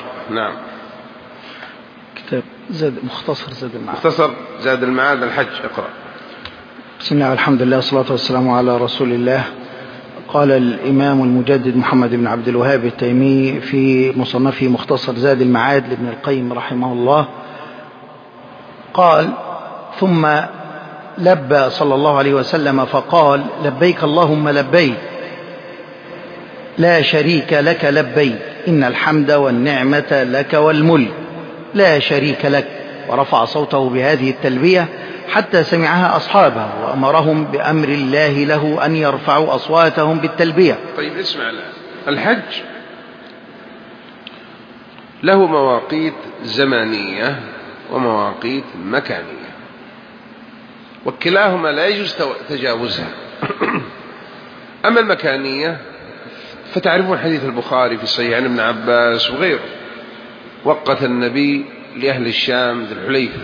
نعم. كتاب مختصر زاد المعاد. مختصر زاد المعاد الحج. اقرأ. بسم الله والحمد لله والصلاة والسلام على رسول الله. قال الإمام المجدد محمد بن عبد الوهاب التيمي في مصنفه مختصر زاد المعاد لابن القيم رحمه الله، قال: ثم لبى صلى الله عليه وسلم فقال: لبيك اللهم لبيك لا شريك لك لبيك إن الحمد والنعمة لك والملك لا شريك لك، ورفع صوته بهذه التلبية حتى سمعها أصحابه، وأمرهم بأمر الله له أن يرفعوا أصواتهم بالتلبية. طيب اسمع الآن، الحج له مواقيت زمانية ومواقيت مكانية، وكلاهما لا يجوز تجاوزها. أما المكانية فتعرفون حديث البخاري في الصحيح عن ابن عباس وغيره، وقت النبي لأهل الشام ذي الحليفة،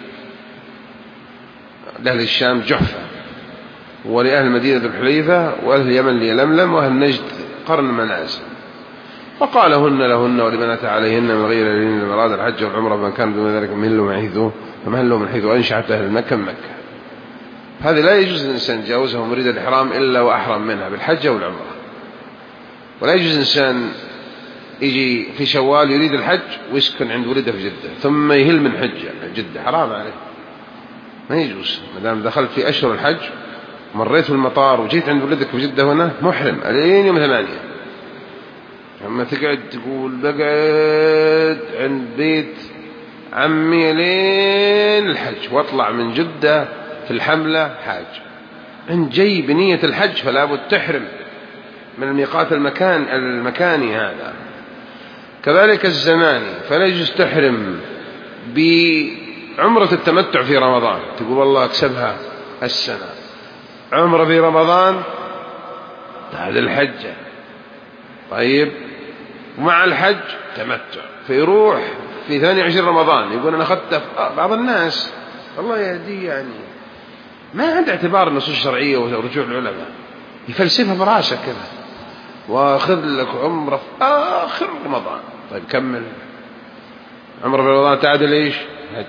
لأهل الشام جحفة، ولأهل المدينة ذي الحليفة، وأهل اليمن ليلملم، وأهل نجد قرن منازل، وقال: هن لهن ولمن أتى عليهن من غير أهلهن من أراد الحج والعمرة فمن كان دون ذلك فمهله من حيث أنشأت أهل مكة من مكة. هذه لا يجوز الإنسان يتجاوزها ومريد الإحرام إلا وأحرم منها بالحج والعمرة. ولا يجوز الإنسان يجي في شوال يريد الحج ويسكن عند ولده في جدة ثم يهل من جدة، حرام عليه، ما يجوز. ما دام دخلت في أشهر الحج مريت في المطار وجيت عند ولدك في جدة هنا محرم الين يوم 8. أما تقعد تقول بقعد عند بيت عمي لين الحج واطلع من جدة في الحملة حاج، إن جاي بنية الحج فلا بد تحرم من الميقات المكاني هذا. كذلك الزماني، فلا يجوز تحرم بعمرة التمتع في رمضان، تقول والله أكسبها السنة عمرة في رمضان هذا الحجة، طيب ومع الحج تمتع، فيروح في 22 رمضان يقول أنا أخذت بعض الناس الله يهديه، يعني ما عنده اعتبار النصوص الشرعية ورجوع العلماء، يفلسفها براسه كذا، واخذ لك عمره في آخر رمضان. طيب كمل عمره في رمضان تعادل إيش؟ حج.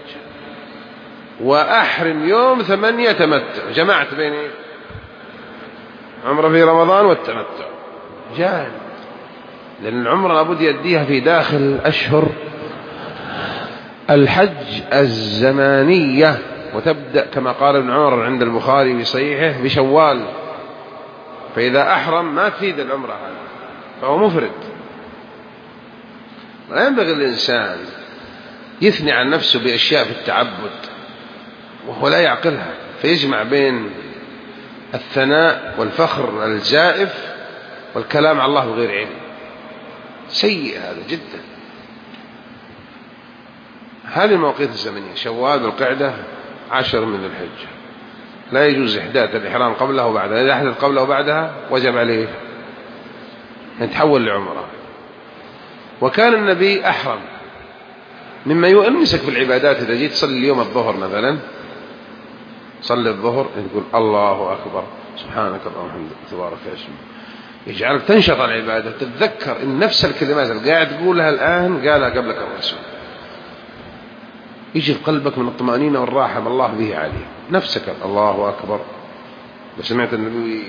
وأحرم يوم 8 تمتع، جمعت بين عمره في رمضان والتمتع، جاهل، لأن العمره لابد يديها في داخل أشهر الحج الزمانية، وتبدأ كما قال ابن عمر عند البخاري في صحيحه بشوال، فإذا أحرم ما تفيد العمرة هذا فهو مفرد. لا ينبغي الإنسان يثني عن نفسه بأشياء في التعبد وهو لا يعقلها، فيجمع بين الثناء والفخر الزائف والكلام على الله بغير علم، سيء هذا جدا. هذه المواقيت الزمنية شوال والقعدة 10 من الحجة، لا يجوز إحداث الإحرام قبله وبعدها، إذا أحدث قبله وبعدها وجب عليه أن يتحول لعمره. وكان النبي أحرم مما يؤنسك في العبادات، إذا جيت تصلي اليوم الظهر مثلا، صلي الظهر تقول الله أكبر سبحانك اللهم وبحمدك تبارك اسمك، يجعلك تنشط العبادة، تتذكر إن نفس الكلمات اللي قاعد تقولها الآن قالها قبلك الرسول، يجي في قلبك من الطمأنينة والراحة ما الله به عليه، نفسك الله أكبر. سمعت النبي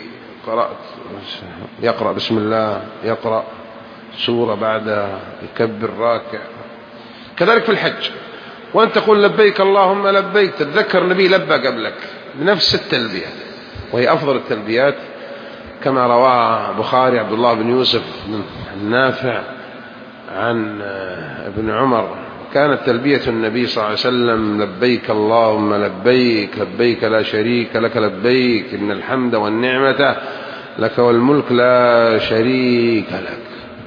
يقرأ بسم الله، يقرأ سورة بعدها، يكبر راكع. كذلك في الحج، وأنت تقول لبيك اللهم لبيك، تتذكر النبي لبى قبلك بنفس التلبية، وهي أفضل التلبيات كما رواه البخاري عبد الله بن يوسف النافع عن ابن عمر، كانت تلبية النبي صلى الله عليه وسلم لبيك اللهم لبيك لبيك لا شريك لك لبيك إن الحمد والنعمة لك والملك لا شريك لك.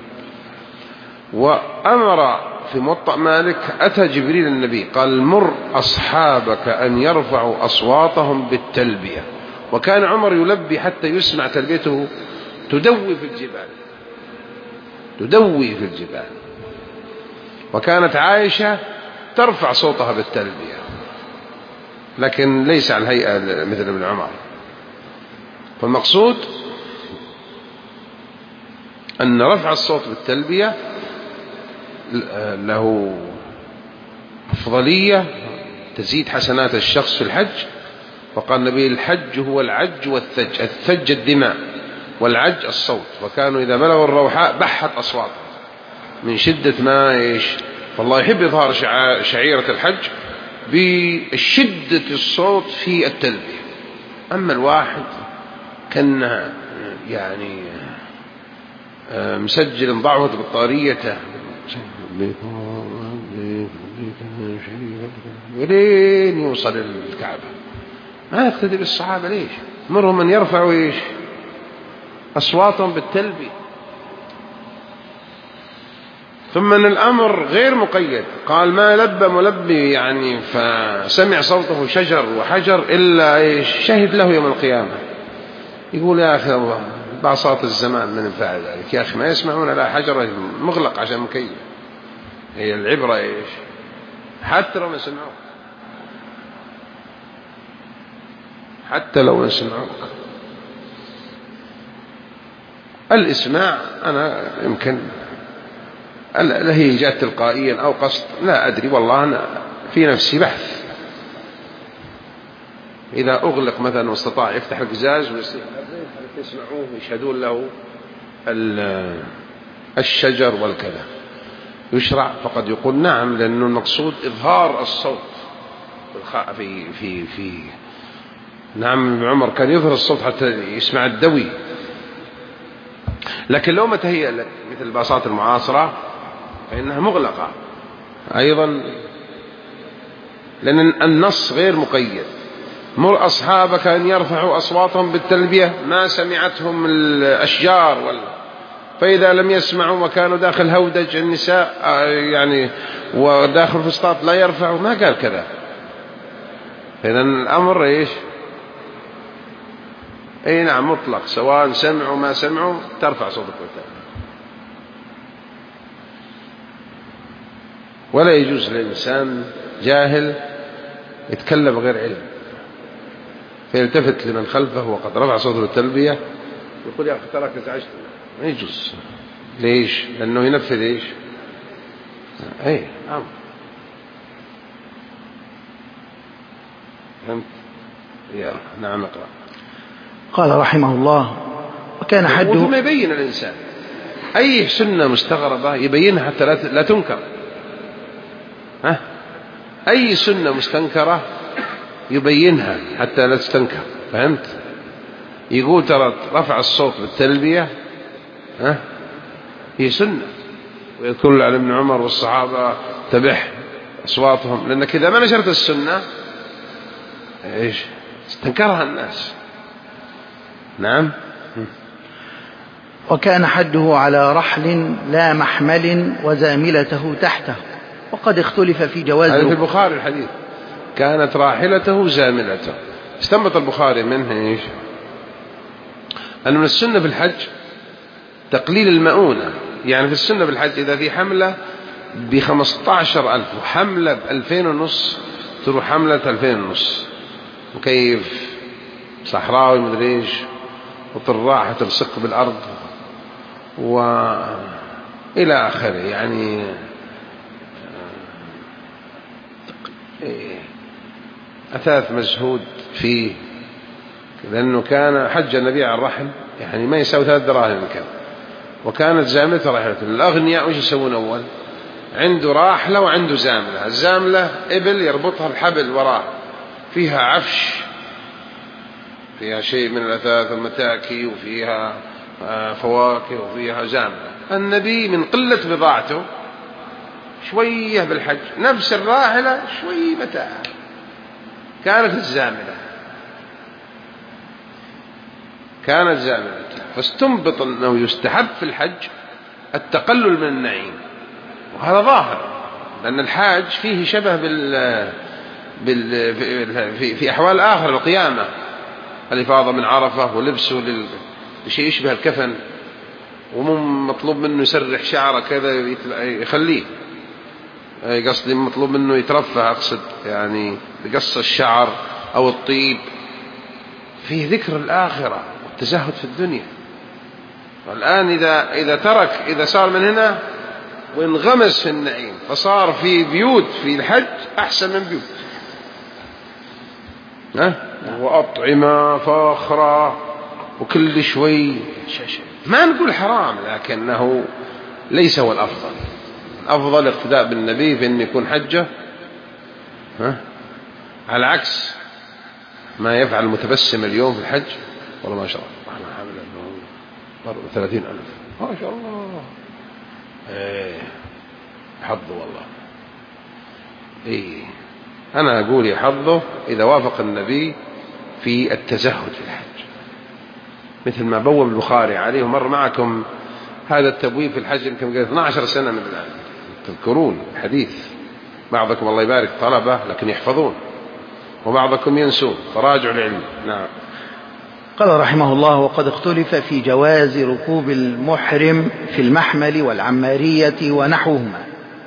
وأمر في موطأ مالك أتى جبريل النبي قال مر أصحابك أن يرفعوا أصواتهم بالتلبية، وكان عمر يلبي حتى يسمع تلبيته تدوي في الجبال، تدوي في الجبال. وكانت عائشة ترفع صوتها بالتلبية، لكن ليس على الهيئة مثل ابن عمر. فالمقصود أن رفع الصوت بالتلبية له أفضلية تزيد حسنات الشخص في الحج. وقال النبي الحج هو العج والثج، الثج الدماء والعج الصوت، وكانوا إذا بلغوا الروحاء بحت أصوات من شدة ما فالله يحب إظهار شعيرة الحج بشدة الصوت في التلبية. أما الواحد كان يعني مسجل ضعوة بطاريته ولين يوصل الكعبة، ما يقتدي بالصحابة. ليش؟ مرهم أن يرفعوا أصواتهم بالتلبية. ثم أن الأمر غير مقيد، قال ما لبى ملبي يعني فسمع صوته شجر وحجر إلا شهد له يوم القيامة. يقول يا أخي الله بعصات الزمان من فعل ذلك، يا أخي ما يسمعون لا حجر مغلق عشان مكيف. هي العبرة حتى لو نسمعوك، حتى لو نسمعوك. الإسماع أنا يمكن لا هي جاءت تلقائيا أو قصد، لا أدري والله، أنا في نفسي بحث. إذا أغلق مثلا واستطاع يفتح القزاز ويسمعوه ويشهدون له الشجر والكذا يشرع، فقد يقول نعم، لأنه المقصود إظهار الصوت في نعم. ابن عمر كان يظهر الصوت حتى يسمع الدوي. لكن لو ما تهيأ لك مثل الباصات المعاصرة فإنها مغلقة أيضا، لأن النص غير مقيد. مر أصحابك أن يرفعوا أصواتهم بالتلبية ما سمعتهم الأشجار فإذا لم يسمعوا وكانوا داخل هودج النساء يعني وداخل فسطاط لا يرفعوا، ما قال كذا. إذن الأمر نعم مطلق، سواء سمعوا ما سمعوا ترفع صوتك بالتلبية. ولا يجوز للإنسان جاهل يتكلم غير علم فيلتفت لمن خلفه وقد رفع صوته بالتلبية يقول يا أخي تراك ازعجت، ما يجوز. ليش؟ لأنه ينفذ نعم. فهمت؟ نعم اقرأ. قال رحمه الله وكان حده. ثم يبين الإنسان أي سنة مستغربة يبينها حتى لا تنكر. أي سنة مستنكرة يبينها حتى لا تستنكر. فهمت؟ يقول ترى رفع الصوت بالتلبية هي سنة، ويذكر عن ابن عمر والصحابة تبح أصواتهم، لأنك إذا ما نشرت السنة استنكرها الناس. نعم. وكان حده على رحل لا محمل وزاملته تحته، وقد اختلف في جواز. هذا في البخاري الحديث كانت راحلته زاملته. استنبط البخاري منه أن من السنة في الحج تقليل المؤونة. يعني في السنة في الحج إذا في حملة ب15,000 وحملة ب2,500 تروح حملة 2,500 وكيف صحراوي مدري وطراحة تلصق بالأرض وإلى آخره، يعني أثاث مزهود فيه، لأنه كان حج النبي على الرحل يعني ما يساوي 3 دراهم كان، وكانت زاملته راحلته. الأغنياء وش يسوون أول؟ عنده راحلة وعنده زاملة. الزاملة إبل يربطها بحبل وراه فيها عفش، فيها شيء من الأثاث والمتاكي وفيها فواكه وفيها زاملة. النبي من قلة بضاعته شوية بالحج نفس الراحلة شوي متاع كانت زاملة. فاستنبط أنه يستحب في الحج التقلل من النعيم، وهذا ظاهر لأن الحاج فيه شبه في أحوال آخر القيامة، الإفاضة من عرفة ولبسه لشيء يشبه الكفن، ومطلوب منه يسرح شعره كذا يخليه، قصدي مطلوب منه يترفه، أقصد يعني بقص الشعر أو الطيب، فيه ذكر الآخرة والتزهد في الدنيا. والآن إذا ترك، إذا صار من هنا وانغمس في النعيم، فصار في بيوت في الحج أحسن من بيوت، وأطعمة فاخرة وكل شوي. ما نقول حرام، لكنه ليس هو الأفضل. الأفضل اقتداء بالنبي في أن يكون حجة، على عكس ما يفعل المتبسم اليوم في الحج. والله ما شاء الله، احنا حامل 30,000 ما شاء الله. حظه والله. أنا أقول يحظه إذا وافق النبي في التزهد في الحج، مثل ما بوب البخاري عليه. ومر معكم هذا التبويب في الحج يمكن 12 سنة من الآن، تذكرون الحديث. بعضكم الله يبارك طلبة لكن يحفظون، وبعضكم ينسون، فراجعوا العلم. نعم. قال رحمه الله: وقد اختلف في جواز ركوب المحرم في المحمل والعمارية ونحوهما.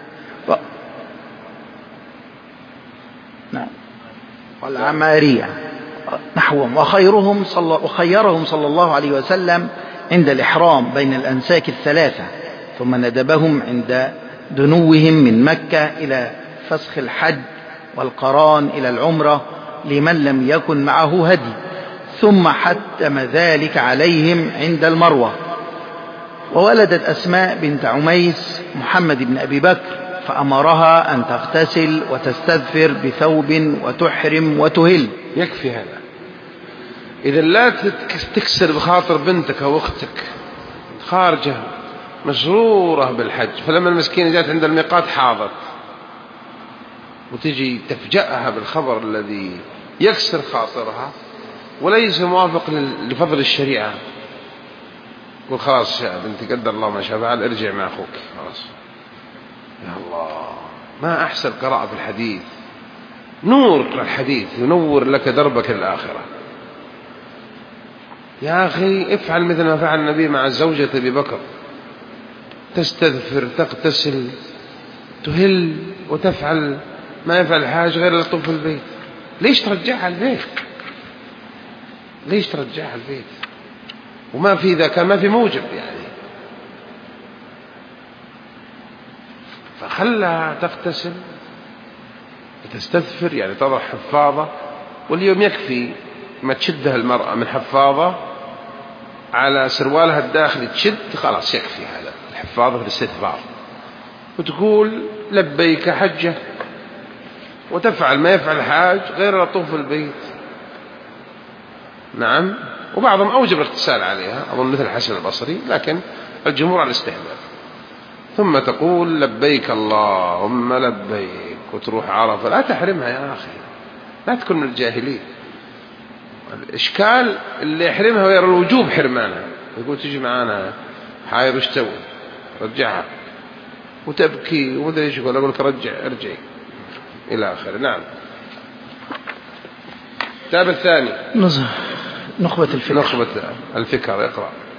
نعم، والعمارية نحوهم. وخيرهم صلى الله عليه وسلم عند الإحرام بين الأنساك الثلاثة، ثم ندبهم عند دنوهم من مكة إلى فسخ الحج، والقران إلى العمرة لمن لم يكن معه هدي، ثم حتم ذلك عليهم عند المروة. وولدت أسماء بنت عميس محمد بن أبي بكر، فأمرها أن تغتسل وتستذفر بثوب وتحرم وتهل. يكفي هذا. إذا لا تكسر بخاطر بنتك أو أختك خارجة مسرورة بالحج، فلما المسكينة جاءت عند الميقات حاضت، وتجي تفجأها بالخبر الذي يكسر خاطرها وليس موافق لفضل الشريعة، قل خلاص يا بنتي قدر الله ما شاء فعل، ارجع مع أخوك خلاص. يا الله، ما أحسن قراءة في الحديث. نور الحديث ينور لك دربك للآخرة. يا أخي افعل مثل ما فعل النبي مع زوجة أبي بكر، تستذفر، تغتسل، تهل، وتفعل ما يفعل الحاج غير لطوف البيت. ليش ترجعها البيت؟ ليش ترجعها البيت؟ وما في إذا كان ما في موجب يعني، فخلها تغتسل وتستذفر، يعني تضع حفاظة. واليوم يكفي ما تشدها المرأة من حفاظة على سروالها الداخلي، تشد خلاص، يكفي هذا الحفاظة في الاستثمار، وتقول لبيك حجة، وتفعل ما يفعل الحاج غير لطوف البيت. نعم. وبعضهم أوجب الاغتسال عليها، أظن مثل الحسن البصري، لكن الجمهور على الاستحباب. ثم تقول لبيك اللهم لبيك، وتروح عرفة. لا تحرمها يا أخي، لا تكون من الجاهلين. الإشكال اللي يحرمها ويرى الوجوب حرمانها، يقول تجي معانا حاير وش تسوي، رجعها، وتبكي ومدري ايش يقول. أقول لك ارجعي إلى آخره. نعم. الكتاب الثاني نخبة الفكر. اقرأ.